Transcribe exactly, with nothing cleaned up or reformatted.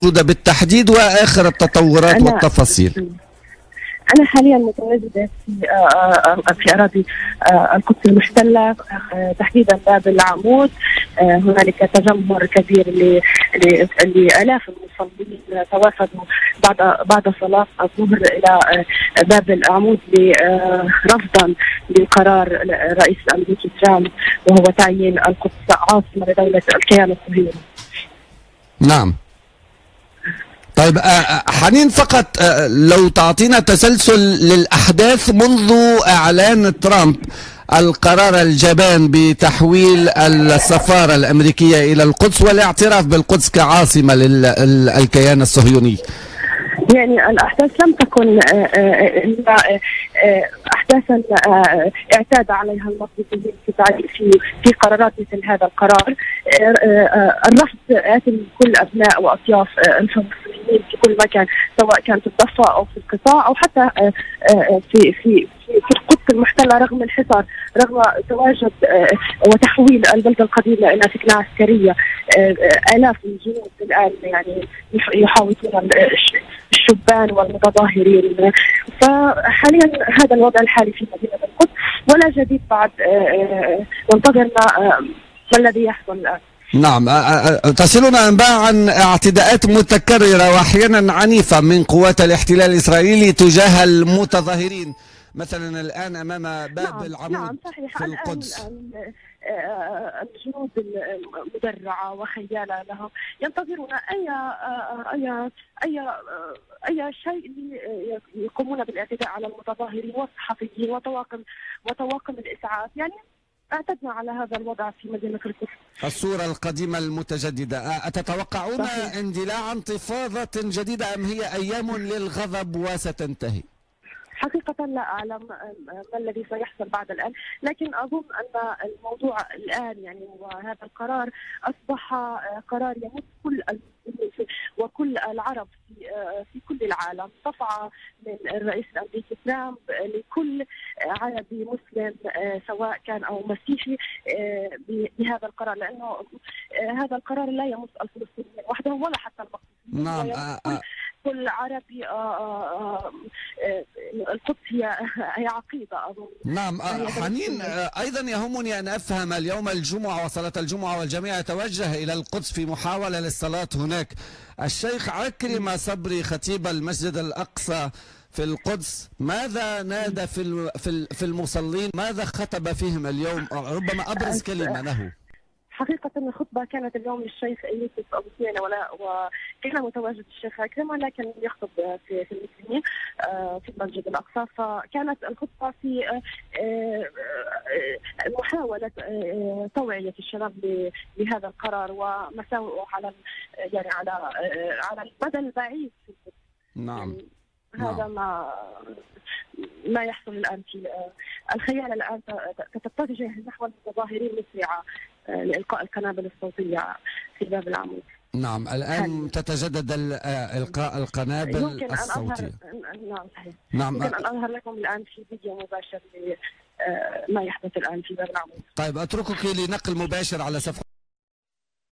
بالتحديد وآخر التطورات أنا والتفاصيل. أنا حاليا متواجدة في في أراضي القدس المحتلة، تحديدا باب العمود. هنالك تجمهر كبير لآلاف المصلين توافدوا بعد بعد صلاة الظهر إلى باب العمود رفضا لقرار الرئيس الأمريكي ترامب، وهو تعيين القدس عاصمة لدولة الكيان الصهيوني. نعم. طيب حنين، فقط لو تعطينا تسلسل للأحداث منذ إعلان ترامب القرار الجبان بتحويل السفارة الأمريكية إلى القدس والاعتراف بالقدس كعاصمة للكيان الصهيوني. يعني الأحداث لم تكن إلا أحداثا اعتاد عليها المصريين في في في قرارات مثل هذا القرار. الرفض آتي من كل أبناء وأطياف المصريين في كل مكان، سواء كان في الضفة أو في القطاع أو حتى في في في القدس المحتلة، رغم الحصار، رغم تواجد وتحويل البلدة القديمة إلى سكنة عسكرية. آلاف الجنود الآن يعني يحاوطون الشبان والمتظاهرين. فحاليا هذا الوضع الحالي في مدينة القدس، ولا جديد بعد. ننتظر ما الذي يحصل الآن. نعم. تصلنا أنباء عن اعتداءات متكررة وأحيانا عنيفة من قوات الاحتلال الإسرائيلي تجاه المتظاهرين، مثلا الآن أمام باب نعم العمود نعم صحيح. في القدس. الآن الجنود المدرعة وخيالة لهم ينتظرون أي أي أي أي شيء يقومون بالاعتداء على المتظاهرين والصحفيين وطواقم وطواقم الإسعاف. يعني اعتدنا على هذا الوضع في مدينة القدس. الصورة القديمة المتجددة. أتتوقعون صحيح. اندلاع انتفاضة جديدة أم هي أيام للغضب وستنتهي؟ حقيقة لا أعلم ما الذي سيحصل بعد الآن، لكن أظن أن الموضوع الآن يعني وهذا القرار أصبح قرار يمس كل المسلمين وكل العرب في في كل العالم. صفعة من الرئيس الأمريكي ترامب لكل عربي مسلم سواء كان أو مسيحي بهذا القرار، لأنه هذا القرار لا يمس الفلسطينيين وحدهم ولا حتى المقدسين. نعم. كل عربي. القدس هي هي عقيدة أظن. نعم. حنين، أيضا يهمني أن أفهم اليوم الجمعة وصلاة الجمعة والجميع يتوجه إلى القدس في محاولة للصلاة هناك. الشيخ عكرمة صبري خطيب المسجد الأقصى في القدس ماذا نادى في في المصلين؟ ماذا خطب فيهم اليوم؟ ربما أبرز كلمة له. حقيقة الخطبة كانت اليوم للشيخ يوسف أبو سنينة، وكان متواجد الشيخ عكرمة لكن يخطب في في المسلمين في المسجد الأقصى. فكانت الخطبة في محاولة توعية الشباب لهذا القرار ومساوئه على يعني على على المدى البعيد في القدس. نعم. هذا نعم. ما ما يحصل الآن في الخيال الآن تتجه نحو المتظاهرين مسرعة لإلقاء القنابل الصوتية في باب العمود. نعم. الآن حالي. تتجدد إلقاء القنابل يمكن الصوتية. أن نعم صحيح. نعم. يمكن أن أظهر لكم الآن في فيديو مباشر ما يحدث الآن في باب العمود. طيب أتركك لنقل مباشر على صفحة